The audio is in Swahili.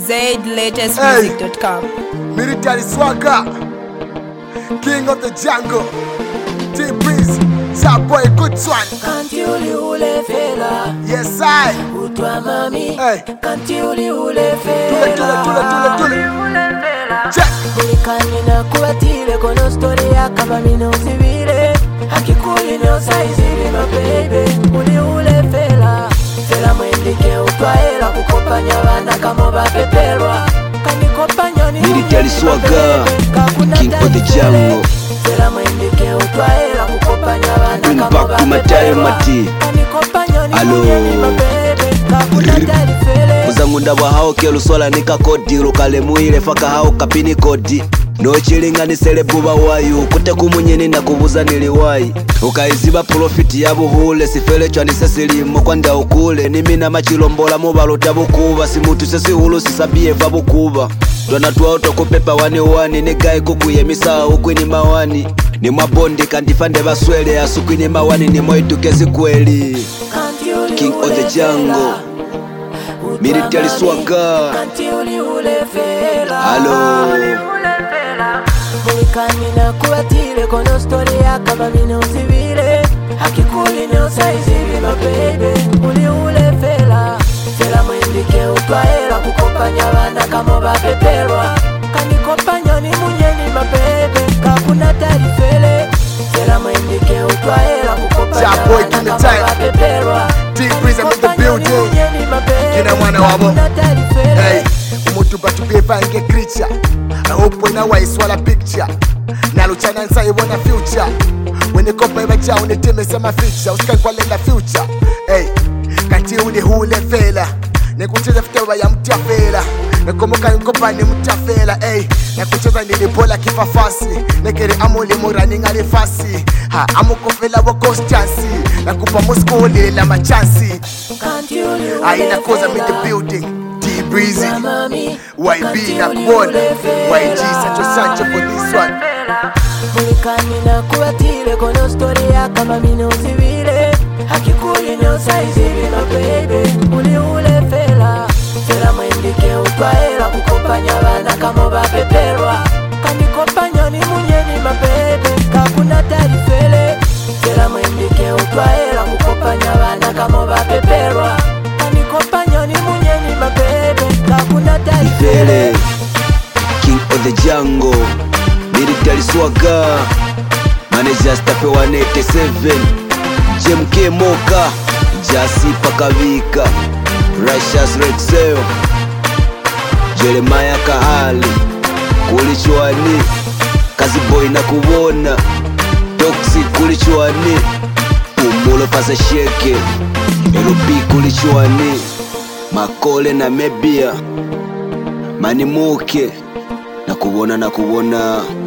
ZLatestmusic.com. Military Swagger, King of the Jungle, T-Breeze, Top Boy, good one. Kanti ule fela. Yes, I. Utwa mami. Hey. Kanti ule fela. Tule. Check. Bulikani na kubatile kono story ya kama mino usibile. Hakikuli no size my baby. Ule fela. Fela mwendike utwaela kukopanya wana kama bapepelwa. Kanikopanya ni Military Swagger, King of the Jungle. Fela mwendike utwaela kukopanya wana Bring kama back to my time, Mati. Hello. Muzangu ndabwa hao kelu sola nika kodi Lukale muile faka hao kapini kodi No chilinga selebuba wayu Kute kumunyeni na kubuza niliwai Ukaiziba profiti ya buhule Sifele chwa nisesilimu kwa nda ukule Nimina machilombola mubaluta bukuba Simutu sesi hulu sisabie va bukuba Dwana tuwaoto kupepa wani Negai kukuye misa ukwini mawani Ni mwabondi kandifande baswele Asukwini mawani ni mwaituke kweli King of the Jungle, Military Swagger. Hello. Bulikani na kubatile kono story ya kama mino usibile. Hakikuli no size my baby. Ule fela. Fela mwendike utwaela kukopanya wana kama bapepelwa. Kanikopanya ni munyeni my baby. Kakuna tarifele. Fela mwendike utwaela kukopanya wana kama bapepelwa. T-Breeze, I'm in the building. Kina mwana wabo. Hey, umutuba tubepa inge creature. I hope when I wise wala picture. Naluchana nsa you wanna future. When you kopa ibacha unitime sema feature. Usikai kwa lenda future. Hey, kati hule fela. Nekucheza fitewa ya mtia fela. Nekomoka nkopa ni mtia fela. Hey, nekucheza nilipola kifafasi. Nekere amuli murani ngali fasi. Ha, amuko fela wako stansi. Nakupa muskuli la machansi. Aina koza me the building. T-Breezy, YB na Kwona, YG Sancho for this one. Bulikani na kubatile kono story ya kama mino usibile. Hakikuli no size my baby. Ule fela. Fela mwendike utwaela kukopanya wana kama bapepelwa. Kanikopanya ni munyeni my baby. Kakuna tarifele. Fela mwendike utwaela kukopanya wana kama bapepelwa. Kanikopanya ni munyeni my baby. Kakuna tarifele. King of the Jungle, Military Swagger, Manager Staff 187, JMK Moka, Jasi Pakavika, Righteous Rexel, Jeremiah Kahali, Kulichwani, Kazi Boy na kuwona, Toxic Kulichwani, Umulo Pasa Sheke, LP Kulichwani, Makole na Mebia, Manimuke, na kuwona